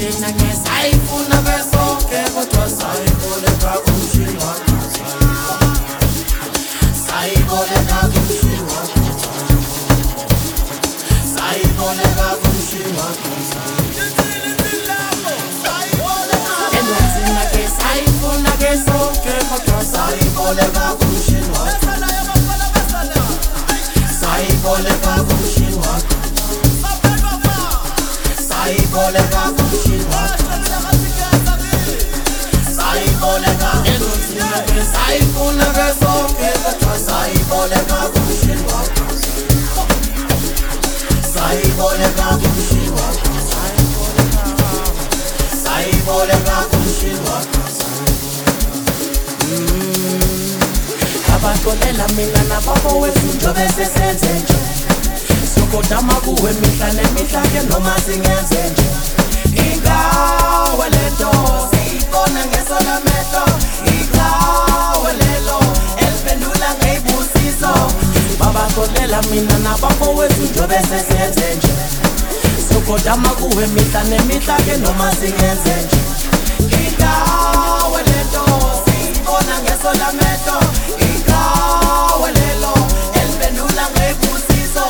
thina ngesayifuna besonke kodwa sayiboleka kumshini wakho sayiboleka kumshini wakho sayiboleka kumshini wakho thina ngesayifuna besonke kodwa sayiboleka kumshini wakho sayiboleka kumshini wakho sayiboleka kumshini wakho sayiboleka sayifuna besonke kodwa sayiboleka kumshini wakho sayiboleka kumshini wakho sayiboleka kumshini wakho abakolela mina nababo wethu njobe sesenze nje sokodama kuwe mihla nemihla ke noma singenze nje ingawe lento siyibona ngesona mehlo ingawe lelo eliphendula ngeyibusiso babakolela mina nababo wethu njobe sesenze nje sokodama kuwe mihla nemihla ke noma singenze nje ingawe lento siyibona ngesona mehlo ingawe lelo eliphendula ngeyibusiso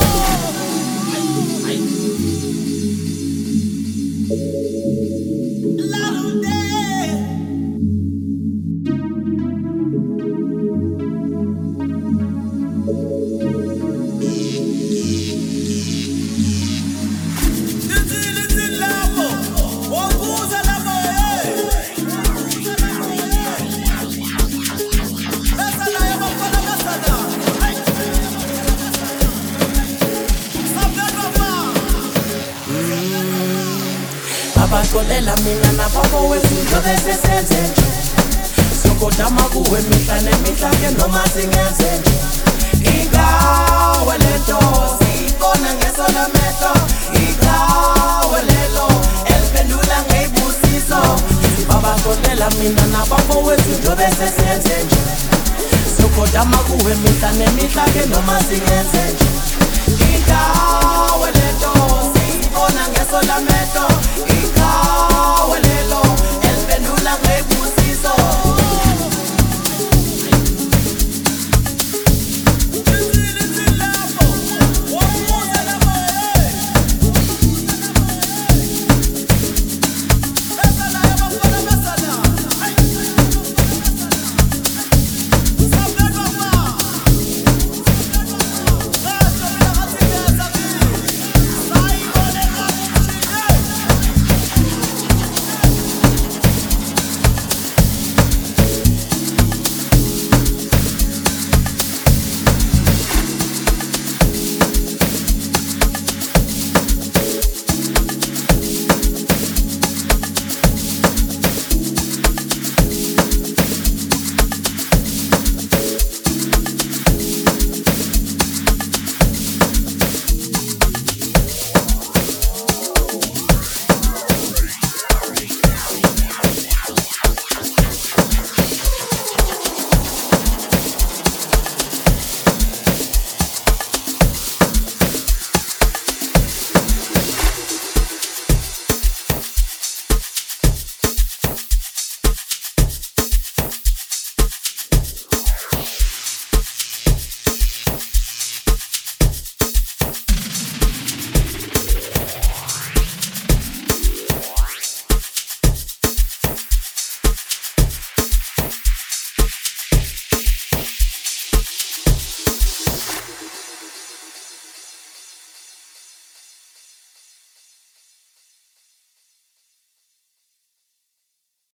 abakolela mina nababo wethu njobe sesenze nje sokodama kuwe mihla nemihla ke noma singenze nje ingawe lento siyibona ngesona mehlo ingawe lelo eliphendula ngeyibusiso babakolela mina nababo wethu njobe sesenze nje sokodama kuwe mihla nemihla ke noma singenze nje ingawe lento siyibona ngesona mehlo ingawe